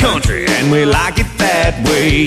country, and we like it that way.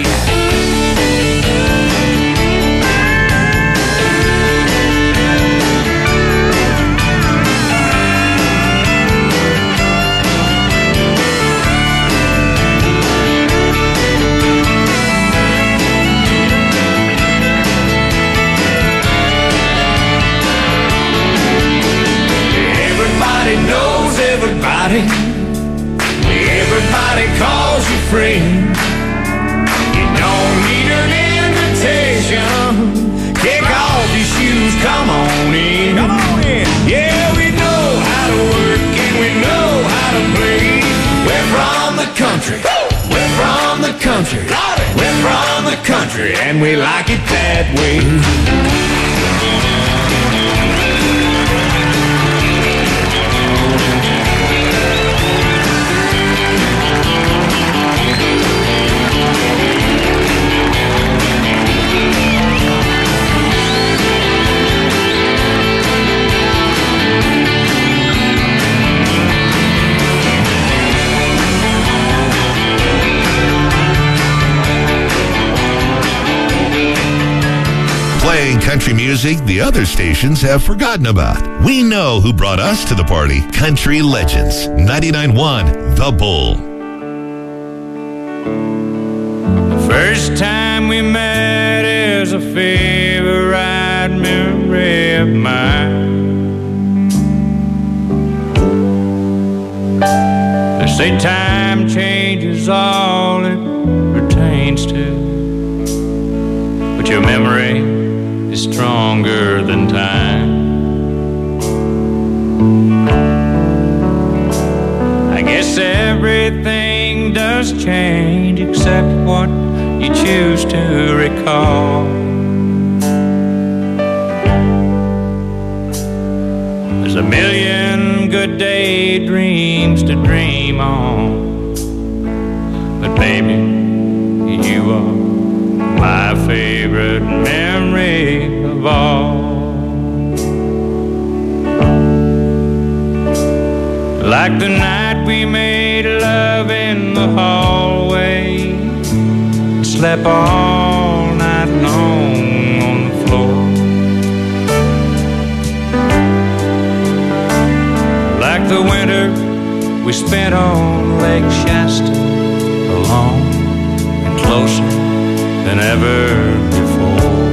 Knows everybody. Everybody calls you friend. You don't need an invitation. Kick off your shoes, come on in. Come on in. Yeah, we know how to work and we know how to play. We're from the country. We're from the country. We're from the country, and we like it that way. Playing country music the other stations have forgotten about. We know who brought us to the party. Country Legends, 99.1 The Bull. The first time we met is a favorite memory of mine. They say time changes all it pertains to, but your memory is stronger than time. I guess everything does change except what you choose to recall. There's a million good daydreams to dream on, but baby, you are my favorite memory of all. Like the night we made love in the hallway, slept all night long on the floor. Like the winter we spent on Lake Shasta, alone and closer than ever before.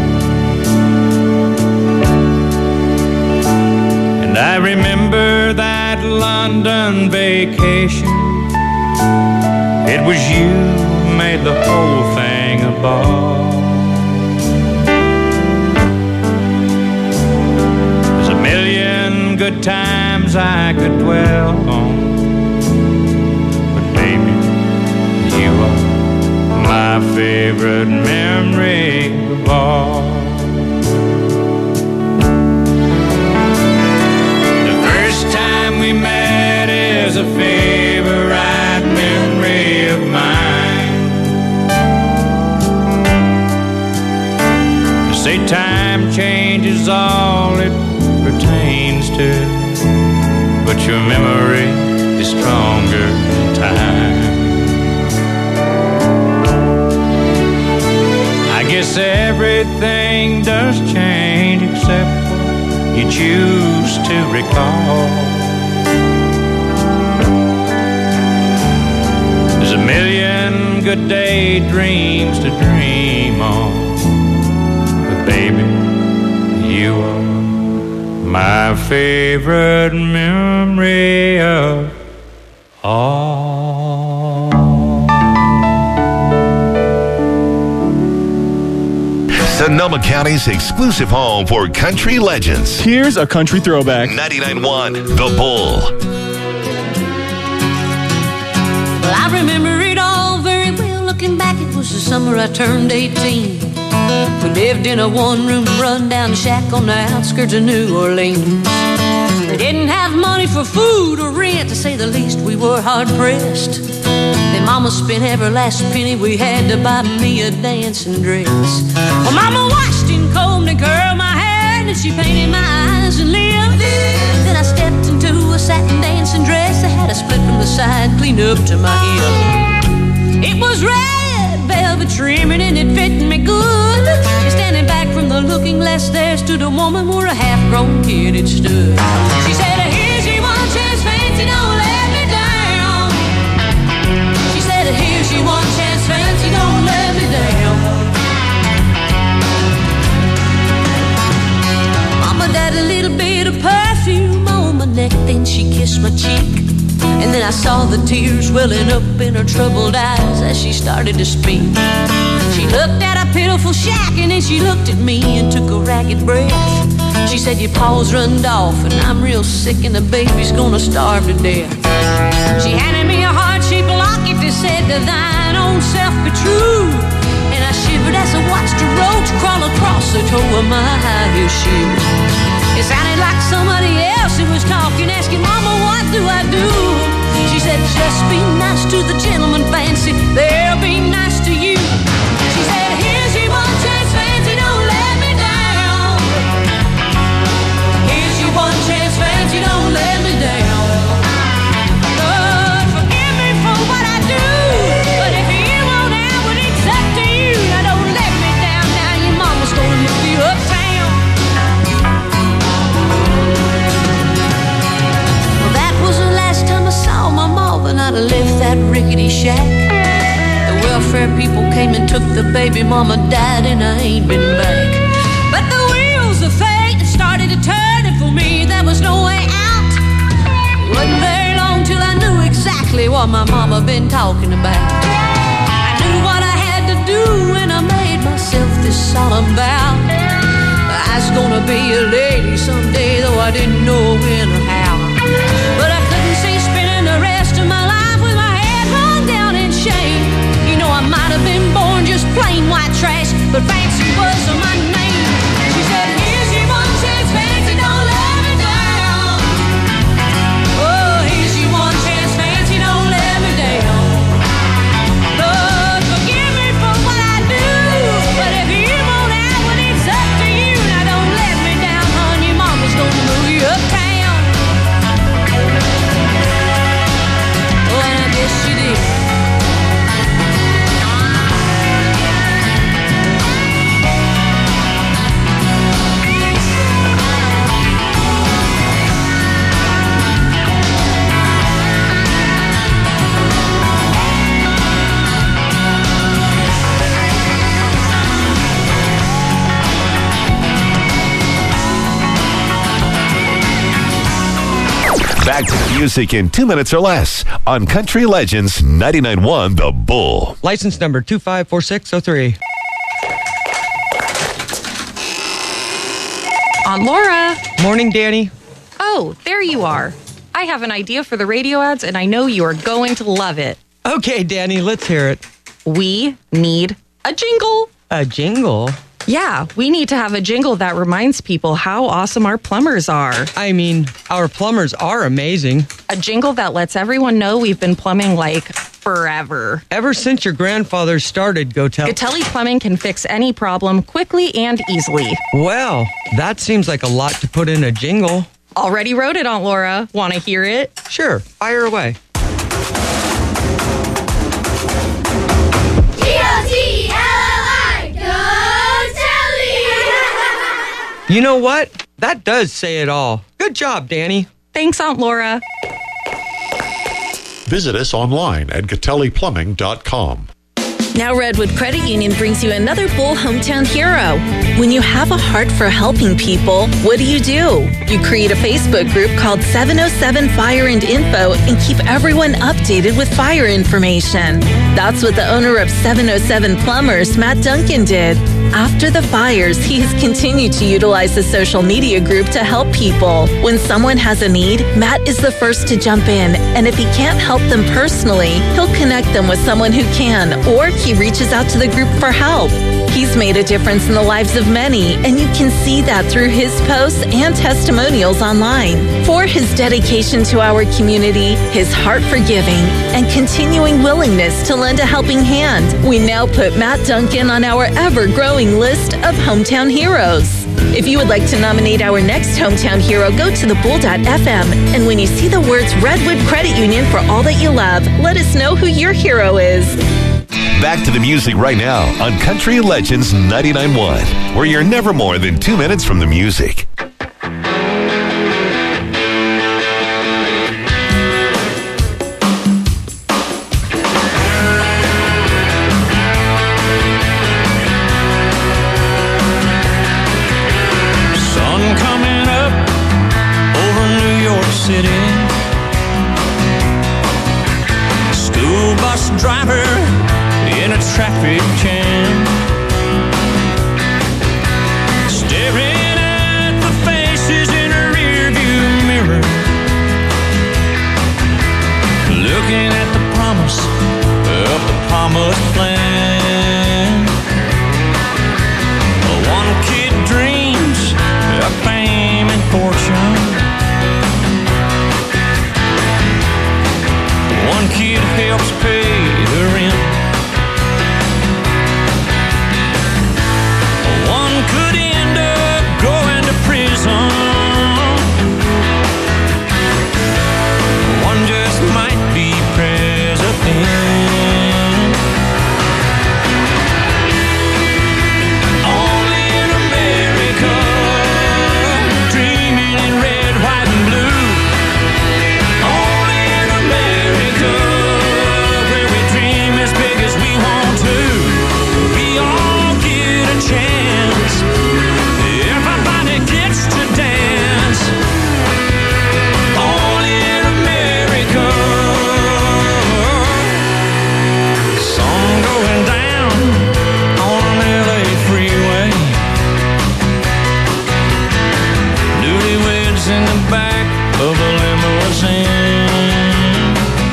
And I remember that London vacation. It was you who made the whole thing a ball. There's a million good times I could dwell on, but baby, you are my favorite memory of all. The first time we met is a favorite memory of mine. They say time changes all it pertains to, but your memory is stronger than time. I guess everything does change except what you choose to recall. There's a million good daydreams to dream on, but baby, you are my favorite memory of all. Sonoma County's exclusive home for country legends. Here's a country throwback. 99.1 The Bull. Well, I remember it all very well. Looking back, it was the summer I turned 18. We lived in a one-room run-down shack on the outskirts of New Orleans. We didn't have money for food or rent, to say the least. We were hard-pressed. Then Mama spent every last penny we had to buy me a dancing dress. Well, Mama washed and combed and curled my hair, and she painted my eyes and lips. Then I stepped into a satin dancing dress that had a split from the side clean up to my hip. It was red velvet trimming and it fit me good. And standing back from the looking glass there stood a woman where a half-grown kid had stood. She said, here's your one chance, fancy, don't let me down. She said, here's your one chance, fancy, don't let me down. Mama had a little bit of perfume on my neck, then she kissed my cheek. And then I saw the tears welling up in her troubled eyes as she started to speak. She looked at a pitiful shack and then she looked at me and took a ragged breath. She said, your paws runned off and I'm real sick and the baby's gonna starve to death. She handed me a heart-shaped locket that said, to thine own self be true. And I shivered as I watched a roach crawl across the toe of my high-heel shoe. It sounded like somebody else who was talking, asking, Mama, what do I do? She said, just be nice to the gentleman, fancy, they'll be nice to you. She said, here's your one chance, fancy, don't let me down. Here's your one chance, fancy, don't let me down. Lord, forgive me for what I do, but if you won't have what it's up to you, now don't let me down. Now your mama's gonna move you uptown. And I'd left that rickety shack. The welfare people came and took the baby. Mama died and I ain't been back. But the wheels of fate started to turn, and for me there was no way out. It wasn't very long till I knew exactly what my mama been talking about. I knew what I had to do and I made myself this solemn vow. I was gonna be a lady someday, though I didn't know when or how. But I couldn't see spending the rest of my life with my head hung down in shame. You know, I might have been born just plain white trash, but fancy was my name. She said, here's your one chance, fancy, don't let me down. Oh, here's your one chance, fancy, don't let me down. Lord, forgive me for what I do, but if you won't have what it's up to you, now don't let me down, hon, your mama's gonna move you uptown. She did. Back to the music in 2 minutes or less on Country Legends 99.1 The Bull. License number 254603. Aunt Laura. Morning, Danny. Oh, there you are. I have an idea for the radio ads, and I know you are going to love it. Okay, Danny, let's hear it. We need a jingle. A jingle? Yeah, we need to have a jingle that reminds people how awesome our plumbers are. I mean, our plumbers are amazing. A jingle that lets everyone know we've been plumbing like forever. Ever since your grandfather started Gatelli Plumbing can fix any problem quickly and easily. Well, that seems like a lot to put in a jingle. Already wrote it, Aunt Laura. Want to hear it? Sure, fire away. You know what? That does say it all. Good job, Danny. Thanks, Aunt Laura. Visit us online at GatelliPlumbing.com. Now Redwood Credit Union brings you another Bull Hometown Hero. When you have a heart for helping people, what do? You create a Facebook group called 707 Fire and Info and keep everyone updated with fire information. That's what the owner of 707 Plumbers, Matt Duncan, did. After the fires, he has continued to utilize the social media group to help people. When someone has a need, Matt is the first to jump in, and if he can't help them personally, he'll connect them with someone who can, or he reaches out to the group for help. He's made a difference in the lives of many, and you can see that through his posts and testimonials online. For his dedication to our community, his heart for giving, and continuing willingness to lend a helping hand, we now put Matt Duncan on our ever-growing list of Hometown Heroes. If you would like to nominate our next Hometown Hero, go to thebull.fm, and when you see the words Redwood Credit Union for all that you love, let us know who your hero is. Back to the music right now on Country Legends 99.1, where you're never more than 2 minutes from the music. Sun coming up over New York City. School bus driver in a traffic jam, staring at the faces in a rearview mirror, looking at the promise of the promised land. One kid dreams of fame and fortune, one kid helps pay the rent. One could end up going to prison. One just might be president. Only in America, dreaming in red, white, and blue. Only in America, where we dream as big as we want to. We all get a chance. Everybody gets to dance. Only in America. Sun going down on an LA freeway. Newlyweds in the back of a limousine.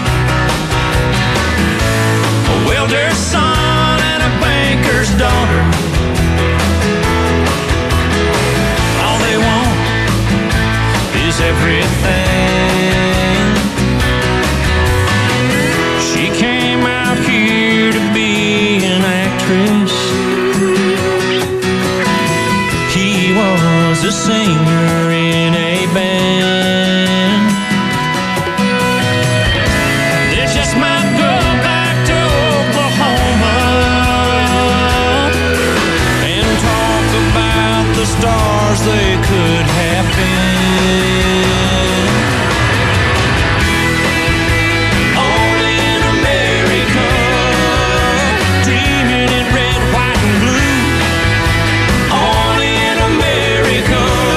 A welder's son and a banker's daughter. All they want is everything. She came out here to be an actress. He was a singer in a band. They just might go back to Oklahoma and talk about the stars they could have been. Only in America, dreaming in red, white, and blue. Only in America.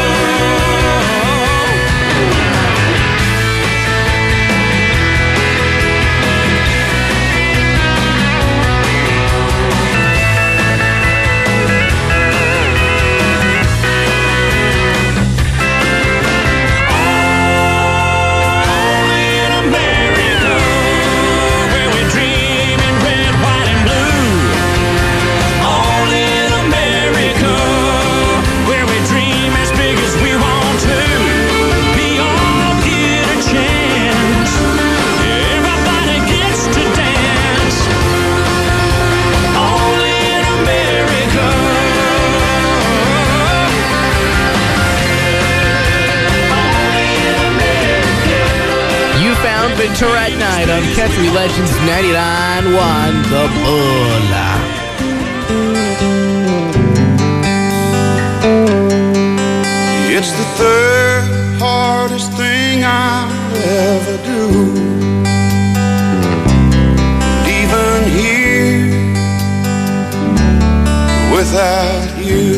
Only in America, where we dream in red, white, and blue. Only in America, where we dream as big as we want to. We all get a chance. Everybody gets to dance. Only in America. Only in America. You found Ventura at Night on Country Legends 99.1 The Bull. It's the third hardest thing I'll ever do. Even here, without you.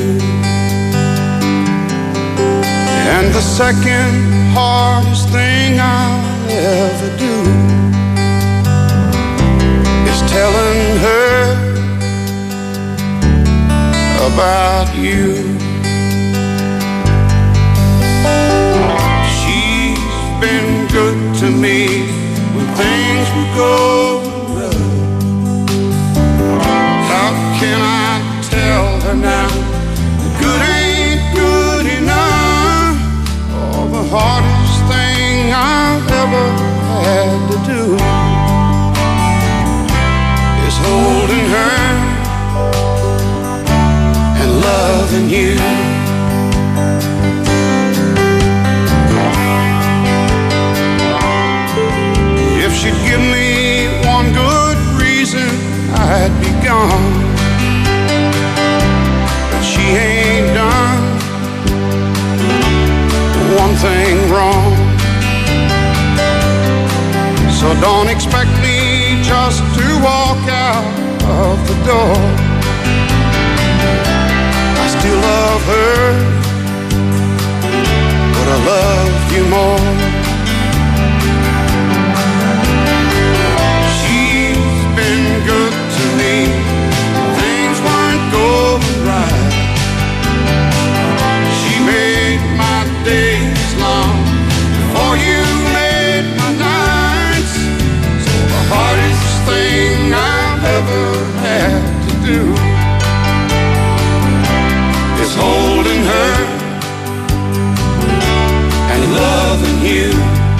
And the second hardest thing I'll ever do is telling her about you. She's been good to me when things were going rough. How can I tell her now that good ain't good enough? Oh, the hardest thing I've ever had to do is holding her and loving you. If she'd give me one good reason, I'd be gone, but she ain't done one thing wrong. So don't expect me just to walk out of the door. I still love her, but I love you more. She's been good to me, things weren't going right. She made my days long before you made my nights. So the hardest thing I've ever had to do is holding her and loving you.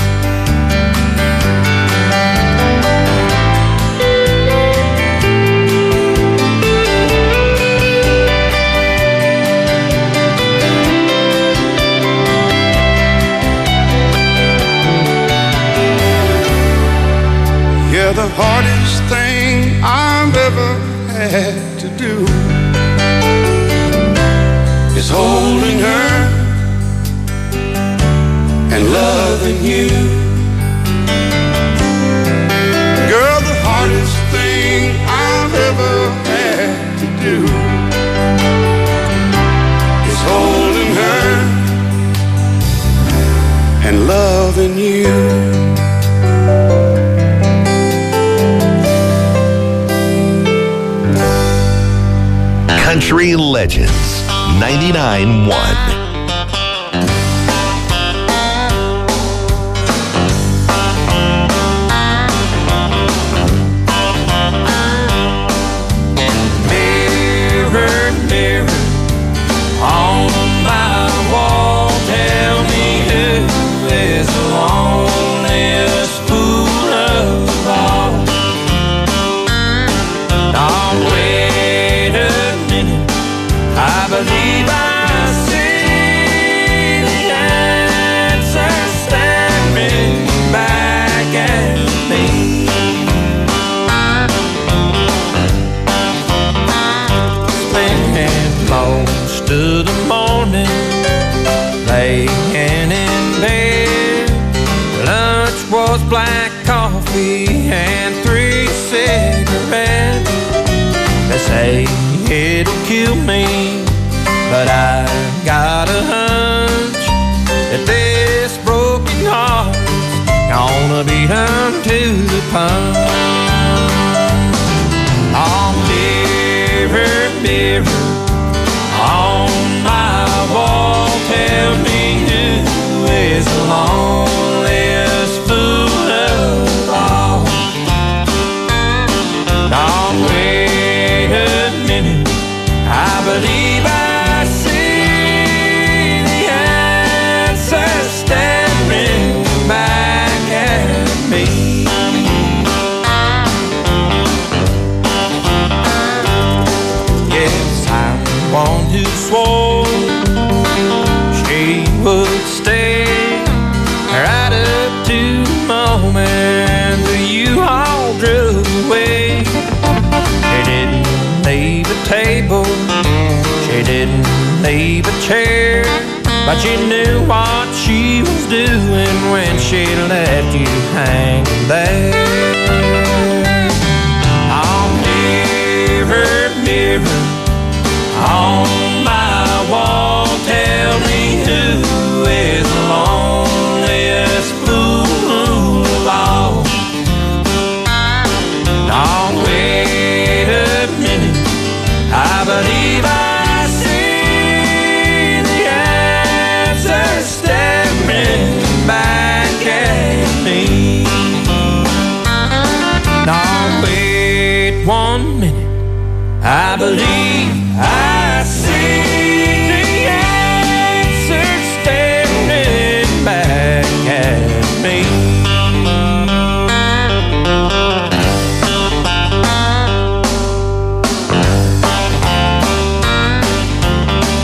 Yeah, the hardest thing I've ever had to do is holding her and loving you. Girl, the hardest thing I've ever had to do is holding her and loving you. Country Legends 99.1. Black coffee and 3 cigarettes. They say it'll kill me, but I got a hunch that this broken heart's gonna be done to the punch. Oh, mirror, mirror on my wall, tell me who is the loneliest fool. Now wait a minute, I believe I see the answer staring back at me. Yes, I'm the one who swore she would stay right up to the moment that you all drove away. She didn't leave a table, she didn't leave a chair, but she knew what she was doing when she left you hanging there. Oh, mirror, mirror on my wall, tell me who is the loneliest fool of all. Now wait a minute, I believe I see the answer staring back at me. Now wait 1 minute, I believe I see the answer staring back at me.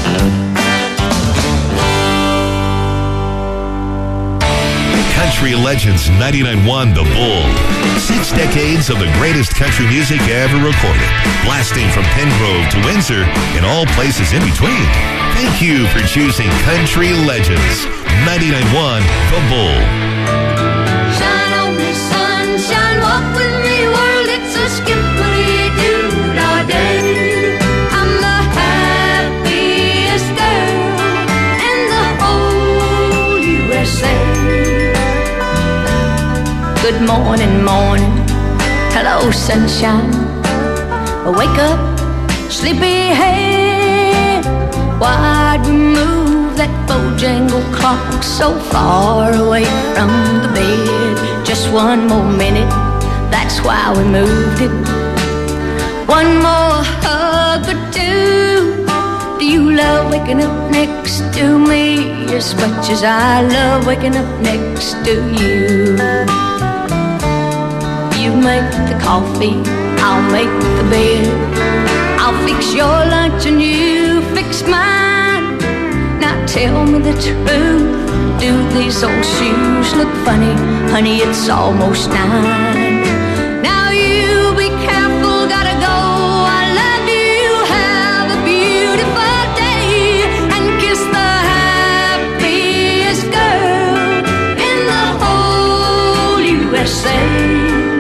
Country Legends 99.1 The Bull. 6 decades of the greatest country music ever recorded. Blasting from Pengrove to Windsor and all places in between. Thank you for choosing Country Legends 99.1 The Bull. Shine on me, sunshine, walk with me, world, it's a skippity-doo all day. I'm the happiest girl in the whole USA. Good morning, morning, hello, sunshine. Wake up, sleepyhead. Why'd we move that Bojangle clock so far away from the bed? Just one more minute, that's why we moved it. One more hug or two. Do you love waking up next to me as much as I love waking up next to you? You make the coffee, I'll make the bed. I'll fix your lunch and you fix mine. Now tell me the truth, do these old shoes look funny? Honey, it's almost 9. Now you be careful, gotta go. I love you, have a beautiful day, and kiss the happiest girl in the whole USA.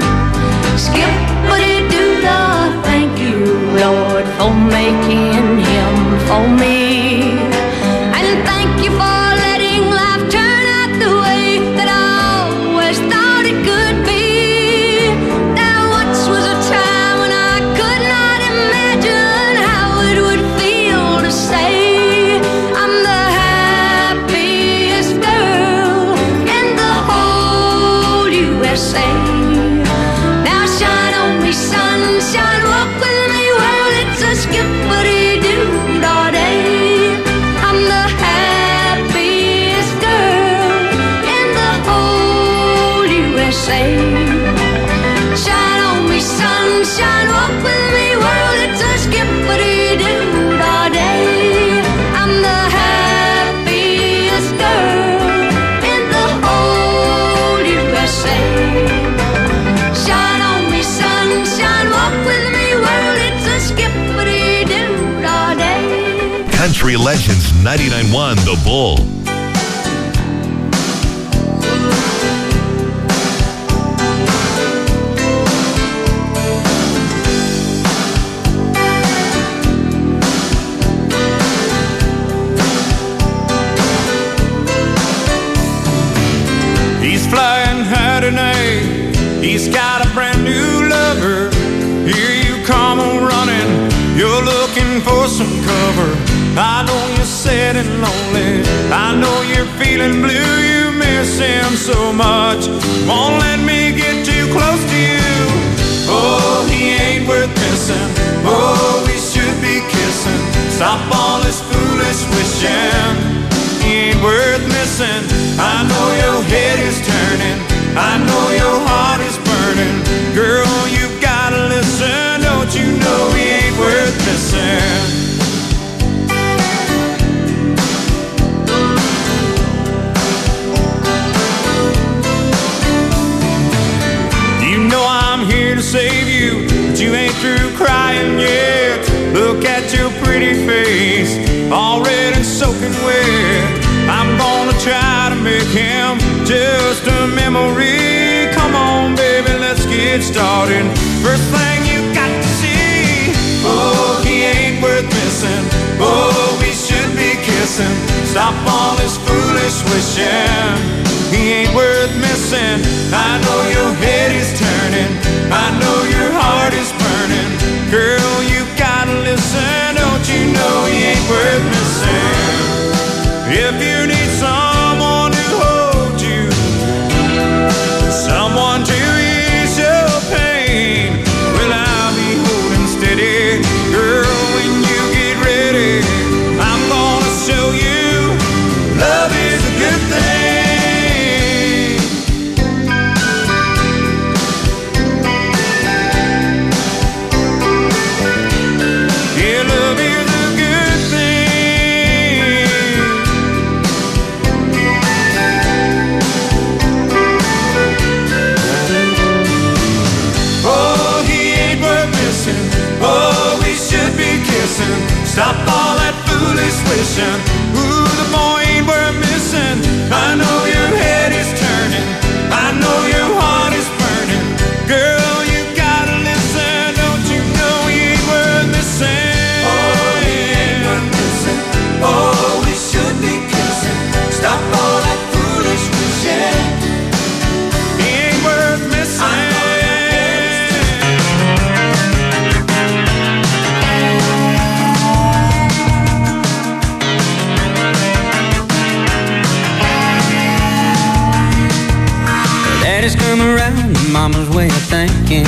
Skippity-doo-dah, thank you, Lord, for making him for me. And thank you for letting life turn out the way that I always thought it could be. There once was a time when I could not imagine how it would feel to say I'm the happiest girl in the whole USA. Sunshine, walk with me, world, it's a skippity-doo all day. I'm the happiest girl in the whole USA. Shine on me, sunshine, walk with me, world, it's a skippity-doo all day. I'm the happiest girl in the whole USA. Country Legends 99.1 The Bull. He's flying high tonight, he's got a brand new lover. Here you come on running, you're looking for some cover. I know you're sad and lonely, I know you're feeling blue. You miss him so much, won't let me get too close to you. Oh, he ain't worth missing, oh, we should be kissing. Stop all this foolish wishing, he ain't worth missing. I know your head is turning, I know your heart is burning. Girl, you gotta listen, don't you know he ain't worth missing. Here to save you, but you ain't through crying yet. Look at your pretty face, all red and soaking wet. I'm gonna try to make him just a memory. Come on, baby, let's get started. First thing you got to see, oh, he ain't worth missing. Oh, we should be kissing. Stop all this foolish wishing, he ain't worth missing. I know your head is turning, I know your heart is burning. Girl, you gotta listen, don't you know he ain't worth missing. If you need someone to hold you, someone to ease your pain, well, I'll be holding steady. Girl, when you get ready, I'm gonna show you love is a good thing. Stop all that foolish wishing. Ooh, the boy ain't worth missing. I know your head is turning. I know your heart is burning. Girl, you gotta listen. Don't you know he ain't worth missing? Oh, he ain't worth missing. Oh, we should be kissing. Stop all that foolish wishing. He ain't worth missing. Daddy's come around, mama's way of thinking.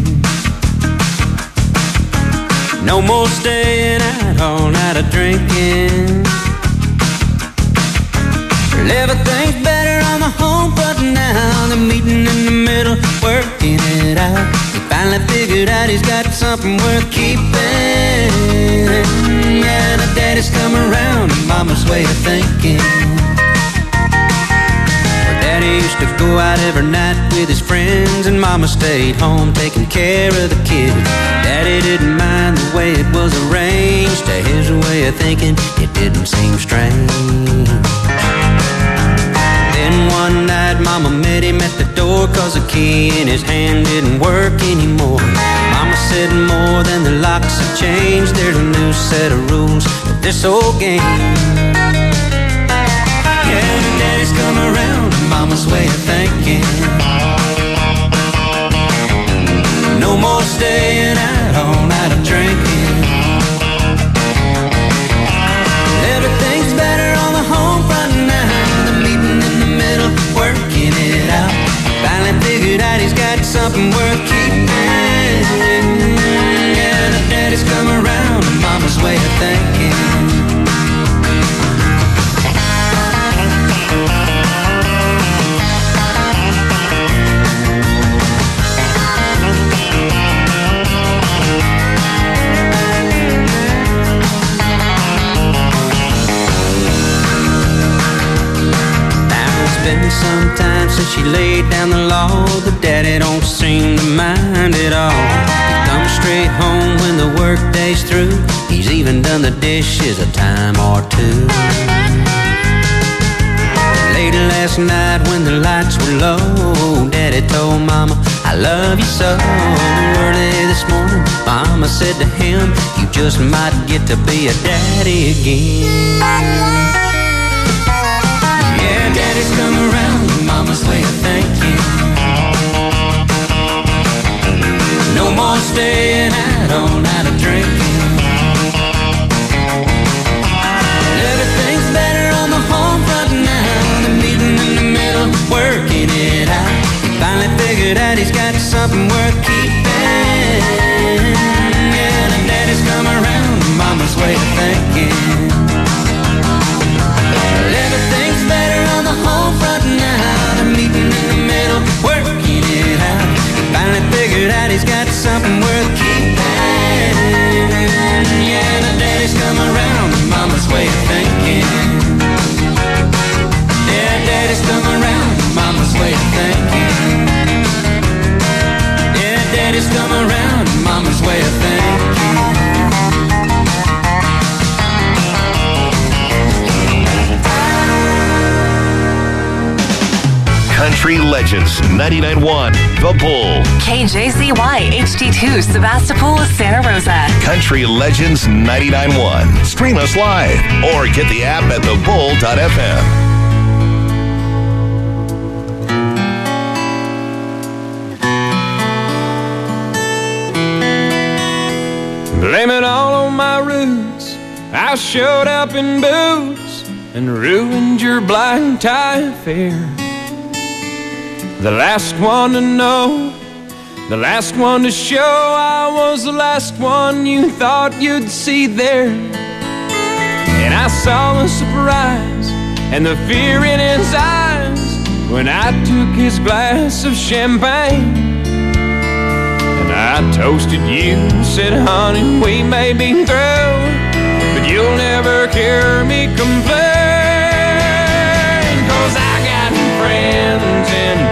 No more staying out all night of drinking. Well, everything's better on the home front now. The meeting in the middle, working it out. He finally figured out he's got something worth keeping. Yeah, the daddy's come around, mama's way of thinking. Daddy used to go out every night with his friends, and mama stayed home taking care of the kids. Daddy didn't mind the way it was arranged. To his way of thinking, it didn't seem strange. Then one night mama met him at the door, 'cause the key in his hand didn't work anymore. Mama said more than the locks have changed. There's a new set of rules to this old game. Yeah, daddy's come around, mama's way of thinking. No more staying out all night of drinking. Everything's better on the home front now. The meeting in the middle, working it out. Finally figured out he's got something worth keeping. Yeah, the daddy's come around, mama's way of thinking. Been some time since she laid down the law, but daddy don't seem to mind at all. He comes straight home when the work day's through. He's even done the dishes a time or two. Late last night when the lights were low, daddy told mama, I love you so. Early this morning, mama said to him, you just might get to be a daddy again. Daddy's come around, mama's way of thinking. No more staying out all night of drinking. Everything's better on the home front now. The meeting in the middle, working it out. He finally figured out he's got something worth keeping. Yeah, the daddy's come around, mama's way of thinking. Everything's better on the home front now. The meeting in the middle, working it out. He finally figured out he's got something worth keeping. Yeah, the daddy's come around, mama's way of thinking. Yeah, daddy's come around, mama's way of thinking. Yeah, daddy's come around, mama's way of thinking. Country Legends 99.1 The Bull. KJZY HD2 Sebastopol, Santa Rosa. Country Legends 99.1. Stream us live or get the app at thebull.fm. Blame it all on my roots. I showed up in boots and ruined your blind tie affair. The last one to know, the last one to show I was the last one you thought you'd see there. And I saw the surprise and the fear in his eyes when I took his glass of champagne. And I toasted you, said, honey, we may be through, but you'll never hear me complain. 'Cause I got friends in